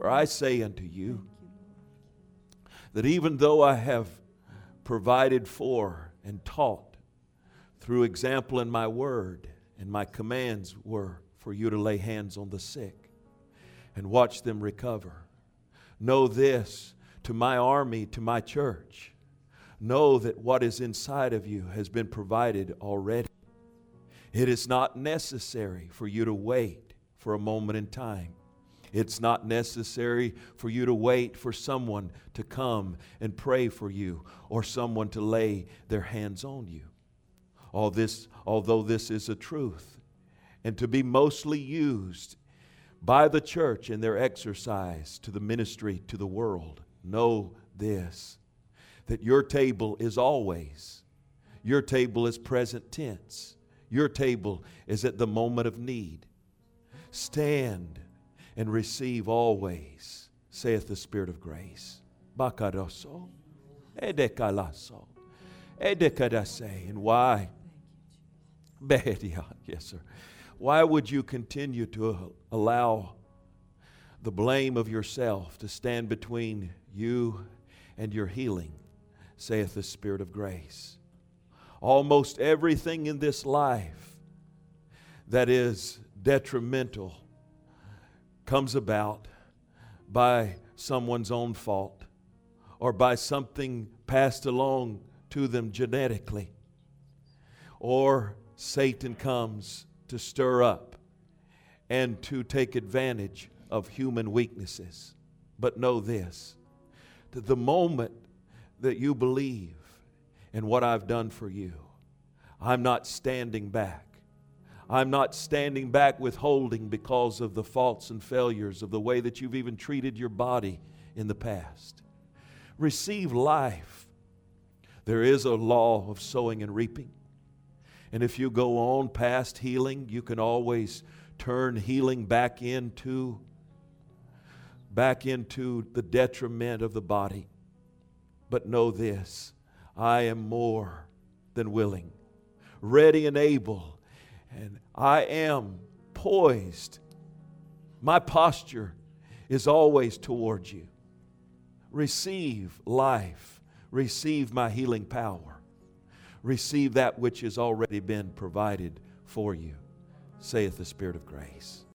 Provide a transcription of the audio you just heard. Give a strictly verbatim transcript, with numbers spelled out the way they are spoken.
For I say unto you that even though I have provided for and taught through example in my word, and my commands were for you to lay hands on the sick and watch them recover. Know this, to my army, to my church, know that what is inside of you has been provided already. It is not necessary for you to wait for a moment in time. It's not necessary for you to wait for someone to come and pray for you or someone to lay their hands on you. All this, although this is a truth, and to be mostly used by the church in their exercise to the ministry to the world, know this, that your table is always, your table is present tense. Your table is at the moment of need. Stand and receive always, saith the Spirit of grace. Bakaroso, edekalaso, edekadase. And why? Yes, sir. Why would you continue to allow the blame of yourself to stand between you and your healing, saith the Spirit of grace? Almost everything in this life that is detrimental comes about by someone's own fault or by something passed along to them genetically, or Satan comes to stir up and to take advantage of human weaknesses. But know this, that the moment that you believe in what I've done for you, I'm not standing back. I'm not standing back withholding because of the faults and failures of the way that you've even treated your body in the past. Receive life. There is a law of sowing and reaping. And if you go on past healing, you can always turn healing back into, back into the detriment of the body. But know this, I am more than willing, ready and able, and I am poised. My posture is always towards you. Receive life. Receive my healing power. Receive that which has already been provided for you, saith the Spirit of grace.